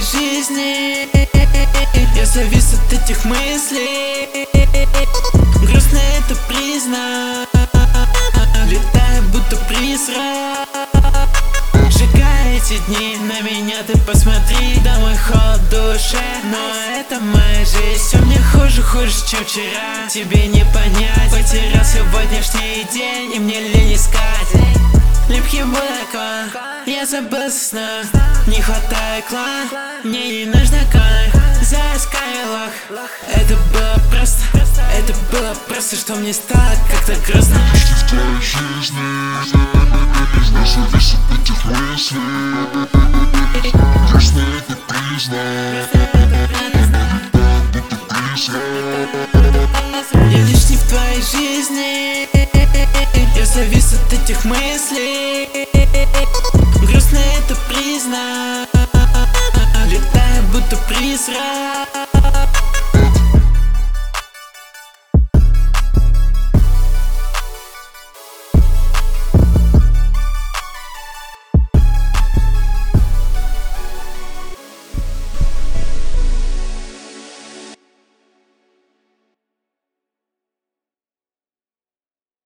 жизни. Я завис от этих мыслей. Грустно это признать. Летаю будто призрак. Сжигая эти дни, на меня ты посмотри. Да мой холод в душе, но это моя жизнь. Все мне хуже, чем вчера. Тебе не понять, потерял сегодняшний день, и мне лень искать. Липкий молоко, я забыл сна. Не хватает клан, мне не нужна конах. За Skylog. Это было просто, что мне стало как-то грустно. В твоей жизни я завис от этих мыслей. Грустно это признать. Будто призрак. Я лишний в твоей жизни. Я завис от этих мыслей. Грустно это признать. Летаю будто призрак.